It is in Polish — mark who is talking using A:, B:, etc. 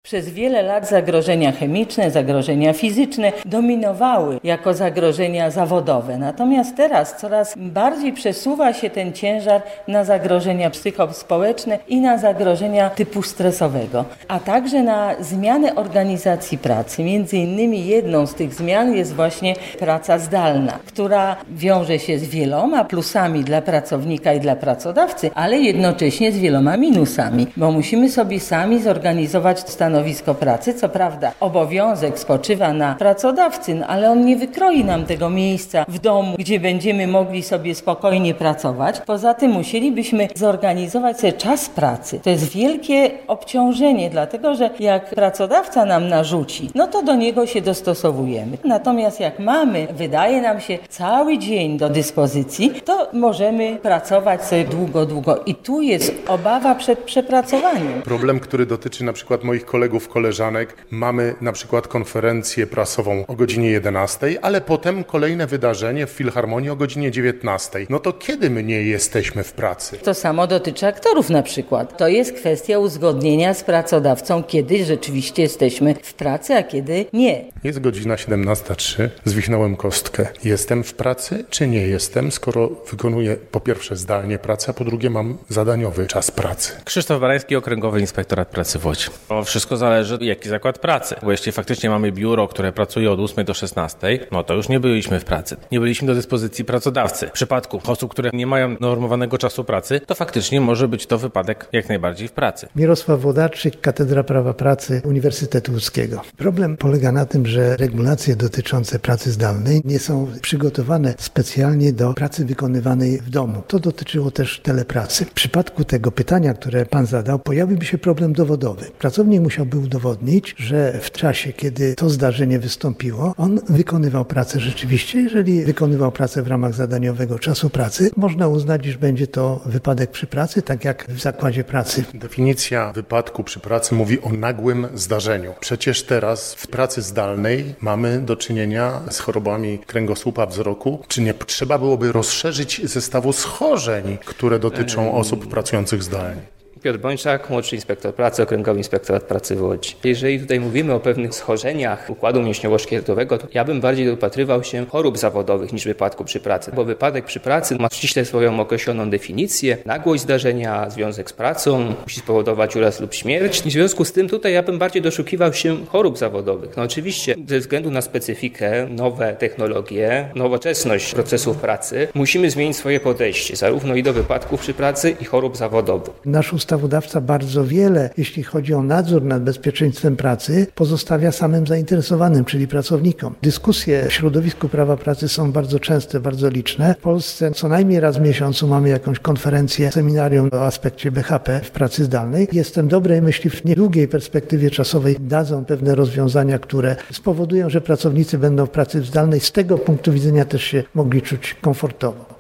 A: Przez wiele lat zagrożenia chemiczne, zagrożenia fizyczne dominowały jako zagrożenia zawodowe. Natomiast teraz coraz bardziej przesuwa się ten ciężar na zagrożenia psychospołeczne i na zagrożenia typu stresowego, a także na zmianę organizacji pracy. Między innymi jedną z tych zmian jest właśnie praca zdalna, która wiąże się z wieloma plusami dla pracownika i dla pracodawcy, ale jednocześnie z wieloma minusami, bo musimy sobie sami zorganizować stanowisko pracy. Co prawda obowiązek spoczywa na pracodawcy, ale on nie wykroi nam tego miejsca w domu, gdzie będziemy mogli sobie spokojnie pracować. Poza tym musielibyśmy zorganizować sobie czas pracy. To jest wielkie obciążenie, dlatego że jak pracodawca nam narzuci, no to do niego się dostosowujemy. Natomiast jak mamy, wydaje nam się, cały dzień do dyspozycji, to możemy pracować sobie długo. I tu jest obawa przed przepracowaniem.
B: Problem, który dotyczy na przykład moich kolegów, koleżanek. Mamy na przykład konferencję prasową o godzinie 11, ale potem kolejne wydarzenie w Filharmonii o godzinie 19. No to kiedy my nie jesteśmy w pracy?
A: To samo dotyczy aktorów na przykład. To jest kwestia uzgodnienia z pracodawcą, kiedy rzeczywiście jesteśmy w pracy, a kiedy nie.
B: Jest godzina 17:03, zwichnąłem kostkę. Jestem w pracy, czy nie jestem, skoro wykonuję po pierwsze zdalnie pracę, a po drugie mam zadaniowy czas pracy.
C: Krzysztof Barański, Okręgowy Inspektorat Pracy w Łodzi. To wszystko zależy, jaki zakład pracy. Bo jeśli faktycznie mamy biuro, które pracuje od 8 do 16, no to już nie byliśmy w pracy. Nie byliśmy do dyspozycji pracodawcy. W przypadku osób, które nie mają normowanego czasu pracy, to faktycznie może być to wypadek jak najbardziej w pracy.
D: Mirosław Włodarczyk, Katedra Prawa Pracy Uniwersytetu Łódzkiego. Problem polega na tym, że regulacje dotyczące pracy zdalnej nie są przygotowane specjalnie do pracy wykonywanej w domu. To dotyczyło też telepracy. W przypadku tego pytania, które pan zadał, pojawiłby się problem dowodowy. Pracownik musiałby udowodnić, że w czasie, kiedy to zdarzenie wystąpiło, on wykonywał pracę rzeczywiście. Jeżeli wykonywał pracę w ramach zadaniowego czasu pracy, można uznać, iż będzie to wypadek przy pracy, tak jak w zakładzie pracy.
B: Definicja wypadku przy pracy mówi o nagłym zdarzeniu. Przecież teraz w pracy zdalnej mamy do czynienia z chorobami kręgosłupa wzroku. Czy nie trzeba byłoby rozszerzyć zestawu schorzeń, które dotyczą osób pracujących zdalnie?
E: Piotr Bończak, młodszy inspektor pracy, Okręgowy Inspektorat Pracy w Łodzi. Jeżeli tutaj mówimy o pewnych schorzeniach układu mięśniowo-szkieletowego, to ja bym bardziej dopatrywał się chorób zawodowych niż wypadku przy pracy, bo wypadek przy pracy ma ściśle swoją określoną definicję, nagłość zdarzenia, związek z pracą, musi spowodować uraz lub śmierć. I w związku z tym tutaj ja bym bardziej doszukiwał się chorób zawodowych. No oczywiście ze względu na specyfikę, nowe technologie, nowoczesność procesów pracy, musimy zmienić swoje podejście, zarówno i do wypadków przy pracy i chorób zawodowych.
D: Nasz ustawodawca bardzo wiele, jeśli chodzi o nadzór nad bezpieczeństwem pracy, pozostawia samym zainteresowanym, czyli pracownikom. Dyskusje w środowisku prawa pracy są bardzo częste, bardzo liczne. W Polsce co najmniej raz w miesiącu mamy jakąś konferencję, seminarium o aspekcie BHP w pracy zdalnej. Jestem dobrej myśli, w niedługiej perspektywie czasowej dadzą pewne rozwiązania, które spowodują, że pracownicy będą w pracy zdalnej z tego punktu widzenia też się mogli czuć komfortowo.